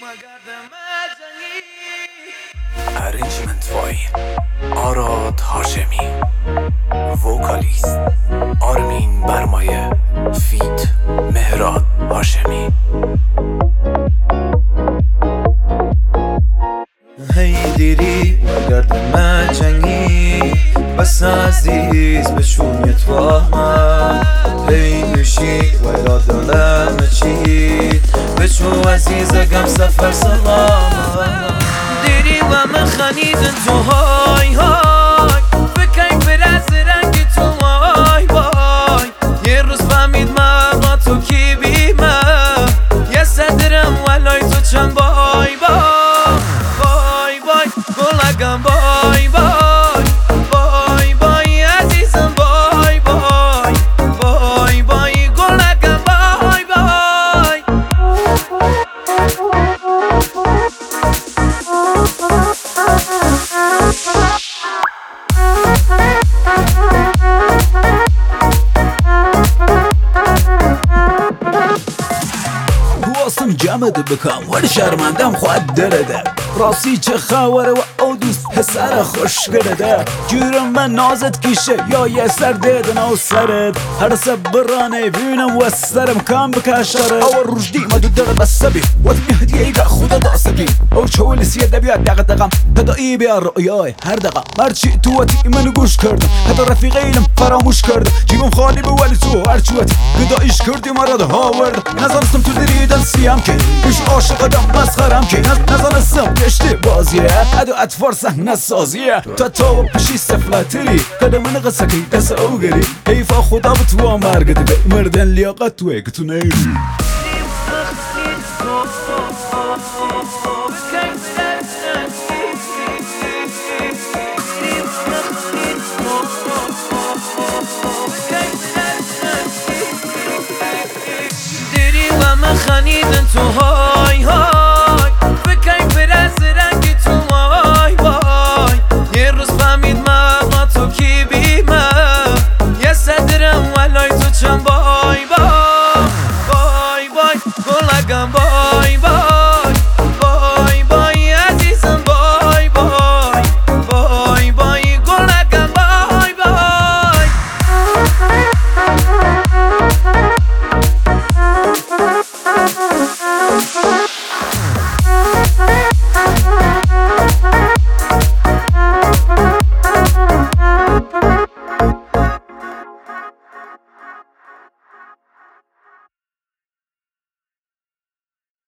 Arrangement by Arad Hashemi. Vocalist Armin Barmaye. Feat Mehrad Hashemi. هی دیری گرد جنگی بس عزیز بشون تو من هی میشی و یادم چی بچو عزیزگم سفر سلام دیری و من خنیدن تو های های بکنی پر از رنگ تو وای وای یه روز فهمید من با تو کی بیمم یه صدرم ولای تو چند بای بای گلگم بای بای عزیزم بای گلگم بای خواستم جمعت بکن ولی شرمندم خواهد درده راستی چه خبره و او دوست پسر خوش کرده جورم من نازت کیشه یا یه سر دیدن او سرت هر سبرانه بینم و سرم کام بکشاره او رجدی ما دو دقیق بسبی و تمی هدیه ایگه خدا داسبی او چولی سیده بیاد دقم تدایی بیا رؤیای هر دقم مرچی تو وطی منو گوش کردم حتی رفیقینم فراموش کردم جیبم خالی به ولی تو هرچی وطی گدایش کردی مراد هاورد نزانستم تو دریدن سیم که ایش عاشقدم مسخرم که نزانستم کشتی بازیه ادو اتفار صحنه سازیه تا پشی سفلتری قدم من قصه که دست او گری حیفا خدا به تو مرگت به مردن لیاقت توی که تو نیری خنیدن تو های های بکنی پر از رنگ تو وای وای یه روز فهمید من با تو کی بیمم یه صدرم ولای تو چند بای گلگم بای